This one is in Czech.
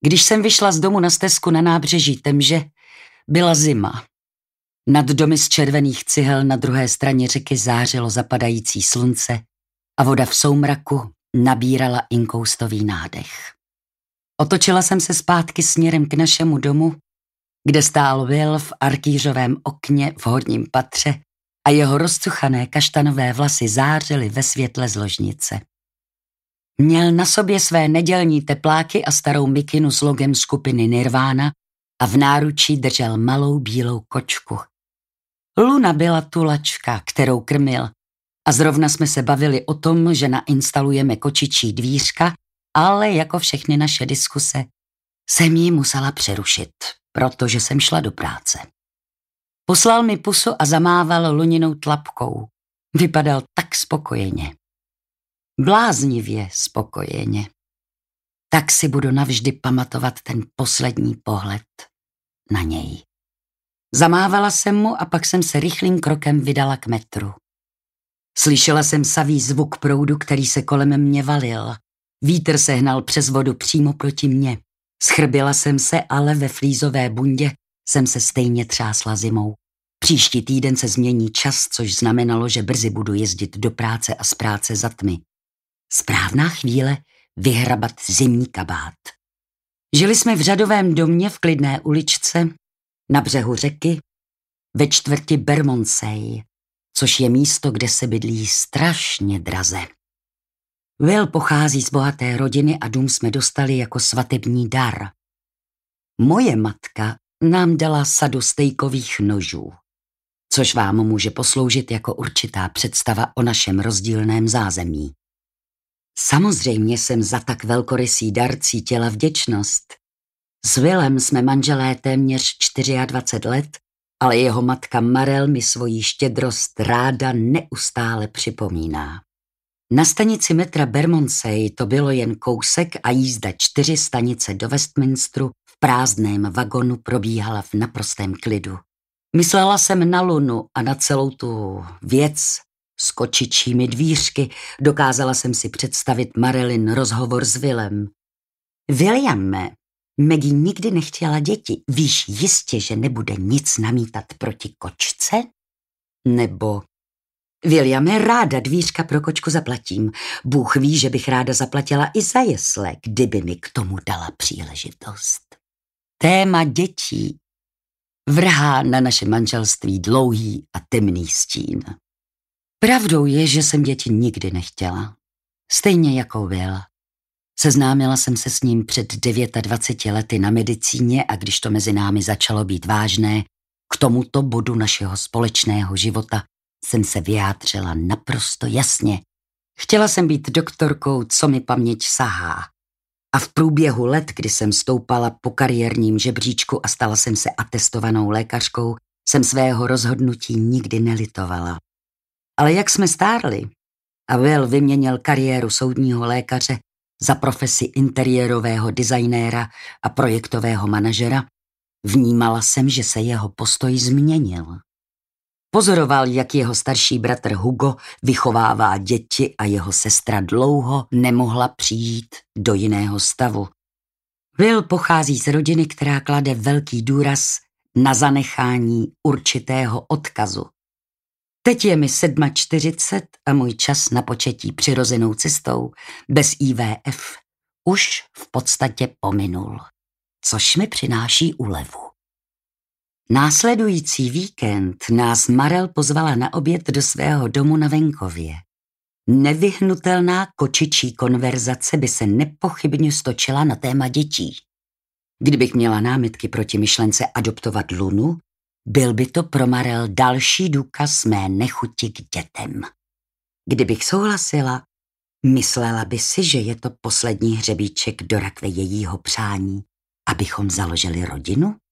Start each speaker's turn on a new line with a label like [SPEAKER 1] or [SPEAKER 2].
[SPEAKER 1] Když jsem vyšla z domu na stezku na nábřeží Temže, byla zima. Nad domy z červených cihel na druhé straně řeky zářilo zapadající slunce a voda v soumraku nabírala inkoustový nádech. Otočila jsem se zpátky směrem k našemu domu, kde stál Will v arkýřovém okně v horním patře a jeho rozcuchané kaštanové vlasy zářily ve světle z ložnice. Měl na sobě své nedělní tepláky a starou mikinu s logem skupiny Nirvana a v náručí držel malou bílou kočku. Luna byla tulačka, kterou krmil, a zrovna jsme se bavili o tom, že nainstalujeme kočičí dvířka, ale jako všechny naše diskuse jsem ji musela přerušit, protože jsem šla do práce. Poslal mi pusu a zamával Luninou tlapkou. Vypadal tak spokojeně. Bláznivě spokojeně. Tak si budu navždy pamatovat ten poslední pohled na něj. Zamávala jsem mu a pak jsem se rychlým krokem vydala k metru. Slyšela jsem savý zvuk proudu, který se kolem mě valil. Vítr se hnal přes vodu přímo proti mně. Schrbila jsem se, ale ve flízové bundě jsem se stejně třásla zimou. Příští týden se změní čas, což znamenalo, že brzy budu jezdit do práce a z práce za tmy. Správná chvíle vyhrabat zimní kabát. Žili jsme v řadovém domě v klidné uličce na břehu řeky ve čtvrti Bermondsey, což je místo, kde se bydlí strašně draze. Will pochází z bohaté rodiny a dům jsme dostali jako svatební dar. Moje matka nám dala sadu stejkových nožů, což vám může posloužit jako určitá představa o našem rozdílném zázemí. Samozřejmě jsem za tak velkorysý dar cítila vděčnost. S Willem jsme manželé téměř 24 let, ale jeho matka Marel mi svoji štědrost ráda neustále připomíná. Na stanici metra Bermondsey to bylo jen kousek a jízda 4 stanice do Westminsteru v prázdném vagonu probíhala v naprostém klidu. Myslela jsem na Lunu a na celou tu věc s kočičími dvířky. Dokázala jsem si představit Marilyn rozhovor s Willem. Williame, Maggie nikdy nechtěla děti. Víš jistě, že nebude nic namítat proti kočce? Nebo Williame, ráda dvířka pro kočku zaplatím. Bůh ví, že bych ráda zaplatila i za jesle, kdyby mi k tomu dala příležitost. Téma dětí vrhá na naše manželství dlouhý a temný stín. Pravdou je, že jsem děti nikdy nechtěla. Stejně jako Will. Seznámila jsem se s ním před 29 lety na medicíně a když to mezi námi začalo být vážné, k tomuto bodu našeho společného života jsem se vyjádřila naprosto jasně. Chtěla jsem být doktorkou, co mi paměť sahá. A v průběhu let, kdy jsem stoupala po kariérním žebříčku a stala jsem se atestovanou lékařkou, jsem svého rozhodnutí nikdy nelitovala. Ale jak jsme stárli a Will vyměnil kariéru soudního lékaře za profesi interiérového designéra a projektového manažera, vnímala jsem, že se jeho postoj změnil. Pozoroval, jak jeho starší bratr Hugo vychovává děti a jeho sestra dlouho nemohla přijít do jiného stavu. Will pochází z rodiny, která klade velký důraz na zanechání určitého odkazu. Teď je mi 47 a můj čas na početí přirozenou cestou bez IVF už v podstatě pominul, což mi přináší úlevu. Následující víkend nás Marel pozvala na oběd do svého domu na venkově. Nevyhnutelná kočičí konverzace by se nepochybně stočila na téma dětí. Kdybych měla námitky proti myšlence adoptovat Lunu, byl by to pro Marel další důkaz mé nechuti k dětem. Kdybych souhlasila, myslela by si, že je to poslední hřebíček do rakve jejího přání, abychom založili rodinu?